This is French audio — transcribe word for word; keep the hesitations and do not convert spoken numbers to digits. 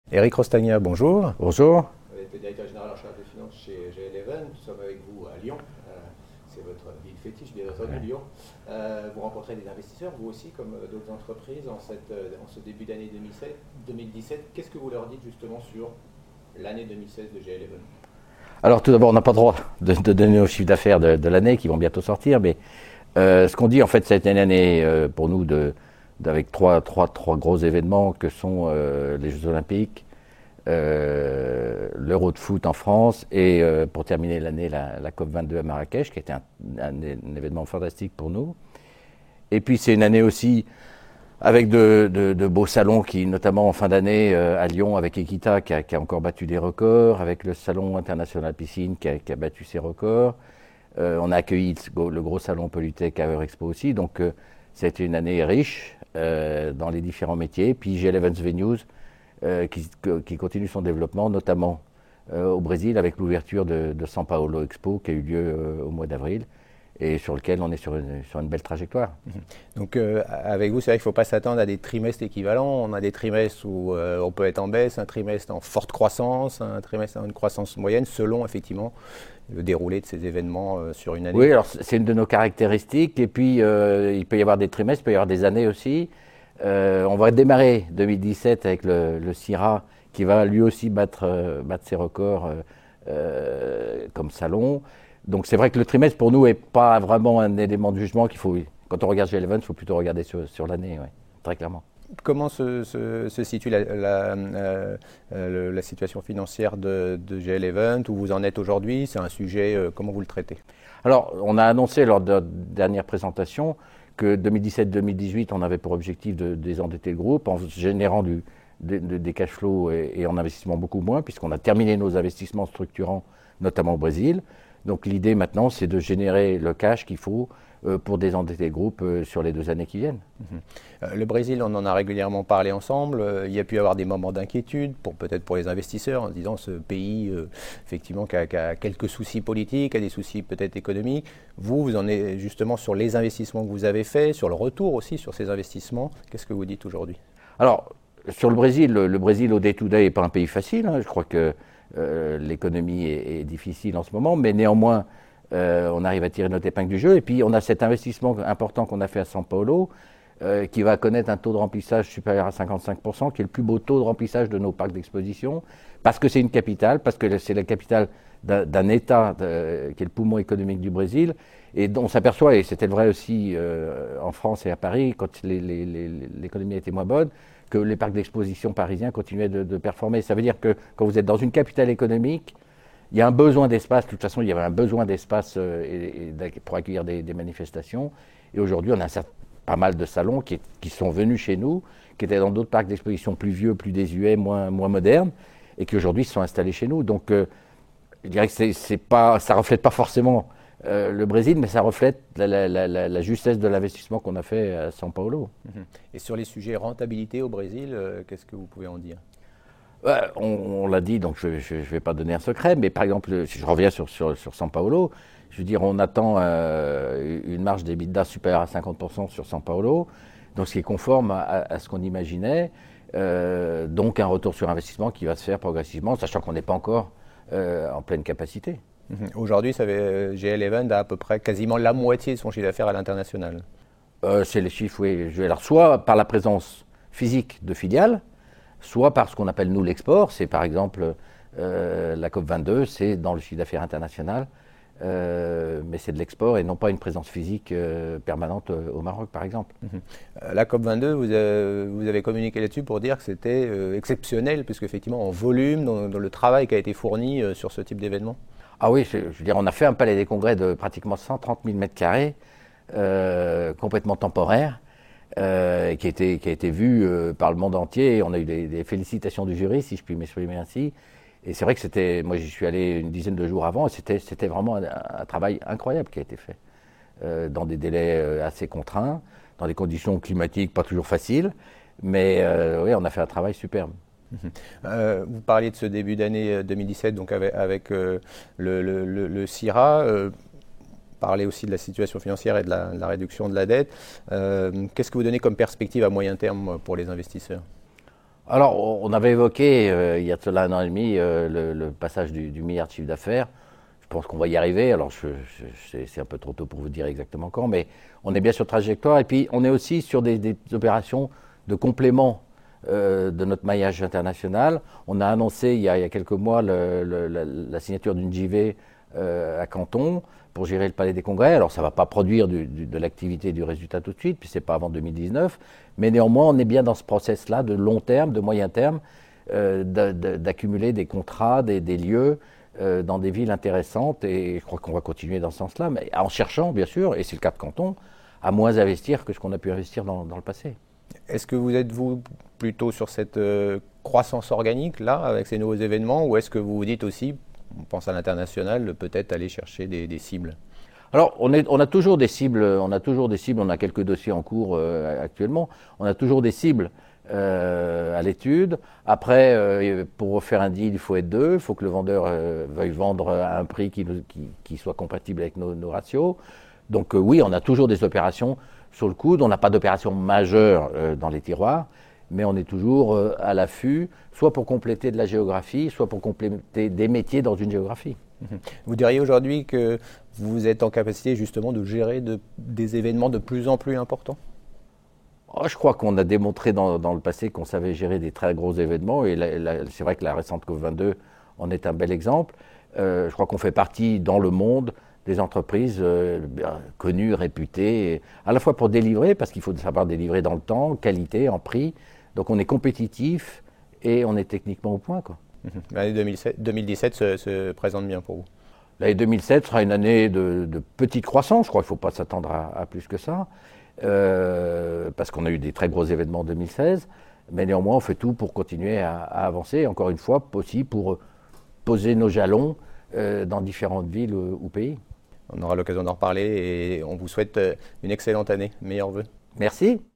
Éric Rostagna, bonjour. Bonjour. Vous êtes le directeur général en charge des finances chez G L Even. Nous sommes avec vous à Lyon. Euh, c'est votre ville fétiche, bien entendu, ouais. Lyon. Euh, vous rencontrez des investisseurs, vous aussi, comme d'autres entreprises, en, cette, en ce début d'année deux mille dix-sept. Qu'est-ce que vous leur dites justement sur l'année deux mille seize de G L Even? Alors tout d'abord, on n'a pas le droit de, de donner nos chiffres d'affaires de, de l'année qui vont bientôt sortir, mais euh, ce qu'on dit, en fait, c'est une année euh, pour nous de, avec trois, trois, trois gros événements que sont euh, les Jeux Olympiques, Euh, l'Euro de foot en France et euh, pour terminer l'année la, la COP vingt-deux à Marrakech qui a été un, un, un événement fantastique pour nous. Et puis c'est une année aussi avec de, de, de beaux salons qui, notamment en fin d'année euh, à Lyon avec Equita qui a, qui a encore battu des records, avec le salon international piscine qui a, qui a battu ses records. Euh, on a accueilli le, le gros salon Polytech à Eurexpo aussi, donc euh, c'était une année riche euh, dans les différents métiers. Puis G L Events Venues Euh, qui, qui continue son développement, notamment euh, au Brésil, avec l'ouverture de, de São Paulo Expo qui a eu lieu euh, au mois d'avril et sur lequel on est sur une, sur une belle trajectoire. Donc euh, avec vous, c'est vrai qu'il ne faut pas s'attendre à des trimestres équivalents. On a des trimestres où euh, on peut être en baisse, un trimestre en forte croissance, un trimestre en une croissance moyenne, selon effectivement le déroulé de ces événements euh, sur une année. Oui, alors c'est une de nos caractéristiques. Et puis euh, il peut y avoir des trimestres, il peut y avoir des années aussi. Euh, on va démarrer deux mille dix-sept avec le, le CIRA qui va lui aussi battre, euh, battre ses records euh, euh, comme salon. Donc c'est vrai que le trimestre pour nous n'est pas vraiment un élément de jugement qu'il faut. Quand on regarde G L Event, il faut plutôt regarder sur, sur l'année, ouais, très clairement. Comment se, se, se situe la, la, euh, euh, la situation financière de, de G L Event, où vous en êtes aujourd'hui? C'est un sujet, euh, comment vous le traitez? Alors on a annoncé lors de notre dernière présentation que deux mille dix-sept deux mille dix-huit, on avait pour objectif de désendetter le groupe en générant du, de, de, des cash flows et, et en investissement beaucoup moins, puisqu'on a terminé nos investissements structurants, notamment au Brésil. Donc l'idée maintenant, c'est de générer le cash qu'il faut euh, pour désendetter le groupe euh, sur les deux années qui viennent. Mmh. Euh, le Brésil, on en a régulièrement parlé ensemble. Euh, il y a pu y avoir des moments d'inquiétude, pour, peut-être pour les investisseurs, en se disant ce pays, euh, effectivement, qui a, qui a quelques soucis politiques, a des soucis peut-être économiques. Vous, vous en êtes justement sur les investissements que vous avez faits, sur le retour aussi sur ces investissements. Qu'est-ce que vous dites aujourd'hui? Alors, sur le Brésil, le, le Brésil au day-to-day n'est pas un pays facile. Hein. Je crois que euh, l'économie est, est difficile en ce moment, mais néanmoins, euh, on arrive à tirer notre épingle du jeu. Et puis, on a cet investissement important qu'on a fait à São Paulo, euh, qui va connaître un taux de remplissage supérieur à cinquante-cinq pour cent, qui est le plus beau taux de remplissage de nos parcs d'exposition, parce que c'est une capitale, parce que c'est la capitale d'un, d'un État de, qui est le poumon économique du Brésil, et dont on s'aperçoit, et c'était vrai aussi euh, en France et à Paris, quand les, les, les, l'économie était moins bonne, que les parcs d'exposition parisiens continuaient de, de performer. Ça veut dire que quand vous êtes dans une capitale économique, il y a un besoin d'espace. De toute façon, il y avait un besoin d'espace euh, et, et pour accueillir des, des manifestations. Et aujourd'hui, on a un certain, pas mal de salons qui, qui sont venus chez nous, qui étaient dans d'autres parcs d'exposition plus vieux, plus désuets, moins, moins modernes, et qui aujourd'hui se sont installés chez nous. Donc, euh, je dirais que c'est, c'est pas, ça ne reflète pas forcément euh, le Brésil, mais ça reflète la, la, la, la justesse de l'investissement qu'on a fait à São Paulo. Et sur les sujets rentabilité au Brésil, euh, qu'est-ce que vous pouvez en dire? Ouais, on, on l'a dit, donc je ne vais pas donner un secret, mais par exemple, si je reviens sur, sur, sur São Paulo, je veux dire, on attend euh, une marge d'EBITDA supérieure à cinquante pour cent sur São Paulo, donc ce qui est conforme à, à ce qu'on imaginait, euh, donc un retour sur investissement qui va se faire progressivement, sachant qu'on n'est pas encore euh, en pleine capacité. Mmh. Aujourd'hui, ça fait, G L Event a à peu près quasiment la moitié de son chiffre d'affaires à l'international. Euh, c'est les chiffres, oui. Alors, soit par la présence physique de filiales, soit par ce qu'on appelle nous l'export. C'est par exemple euh, la COP vingt-deux, c'est dans le chiffre d'affaires international, euh, mais c'est de l'export et non pas une présence physique euh, permanente euh, au Maroc, par exemple. Mmh. La COP vingt-deux, vous avez, vous avez communiqué là-dessus pour dire que c'était euh, exceptionnel, puisqu'effectivement en volume, dans, dans le travail qui a été fourni euh, sur ce type d'événement. Ah oui, je, je veux dire, on a fait un palais des congrès de pratiquement cent trente mille mètres carrés, euh, complètement temporaire. Euh, qui, a été, qui a été vu euh, par le monde entier. On a eu des, des félicitations du jury, si je puis m'exprimer ainsi. Et c'est vrai que c'était, moi j'y suis allé une dizaine de jours avant, et c'était, c'était vraiment un, un travail incroyable qui a été fait, euh, dans des délais euh, assez contraints, dans des conditions climatiques pas toujours faciles, mais euh, oui, on a fait un travail superbe. Mmh. Euh, vous parliez de ce début d'année deux mille dix-sept, donc avec, avec euh, le, le, le, le CIRA. Euh, parler aussi de la situation financière et de la, de la réduction de la dette. Euh, qu'est-ce que vous donnez comme perspective à moyen terme pour les investisseurs? Alors, on avait évoqué, euh, il y a de cela un an et demi, euh, le, le passage du, du milliard de chiffre d'affaires. Je pense qu'on va y arriver. Alors, je, je, c'est un peu trop tôt pour vous dire exactement quand, mais on est bien sur trajectoire. Et puis, on est aussi sur des, des opérations de complément euh, de notre maillage international. On a annoncé il y a, il y a quelques mois le, le, la, la signature d'une J V euh, à Canton pour gérer le Palais des Congrès. Alors, ça ne va pas produire du, du, de l'activité et du résultat tout de suite, puis ce n'est pas avant deux mille dix-neuf. Mais néanmoins, on est bien dans ce process-là de long terme, de moyen terme, euh, d'accumuler des contrats, des, des lieux euh, dans des villes intéressantes. Et je crois qu'on va continuer dans ce sens-là, mais en cherchant, bien sûr, et c'est le cas de Canton, à moins investir que ce qu'on a pu investir dans, dans le passé. Est-ce que vous êtes, vous, plutôt sur cette euh, croissance organique, là, avec ces nouveaux événements, ou est-ce que vous vous dites aussi, on pense à l'international, peut-être aller chercher des, des cibles? Alors, on, est, on a toujours des cibles, on a toujours des cibles, on a quelques dossiers en cours euh, actuellement, on a toujours des cibles euh, à l'étude. Après, euh, pour faire un deal, il faut être deux, il faut que le vendeur euh, veuille vendre à un prix qui, qui, qui soit compatible avec nos, nos ratios. Donc euh, oui, on a toujours des opérations sur le coude, on n'a pas d'opération majeure euh, dans les tiroirs, mais on est toujours euh, à l'affût, soit pour compléter de la géographie, soit pour compléter des métiers dans une géographie. Vous diriez aujourd'hui que vous êtes en capacité justement de gérer de, des événements de plus en plus importants? Oh, je crois qu'on a démontré dans, dans le passé qu'on savait gérer des très gros événements, et c'est vrai que la récente COP vingt-deux en est un bel exemple. Euh, je crois qu'on fait partie dans le monde des entreprises euh, connues, réputées, à la fois pour délivrer, parce qu'il faut savoir délivrer dans le temps, qualité, en prix. Donc on est compétitif et on est techniquement au point, quoi. L'année deux mille dix-sept se, se présente bien pour vous? L'année deux mille sept sera une année de, de petite croissance. Je crois qu'il ne faut pas s'attendre à, à plus que ça, euh, parce qu'on a eu des très gros événements en deux mille seize. Mais néanmoins, on fait tout pour continuer à, à avancer. Encore une fois, aussi pour poser nos jalons euh, dans différentes villes ou, ou pays. On aura l'occasion d'en reparler et on vous souhaite une excellente année. Meilleurs vœux. Merci.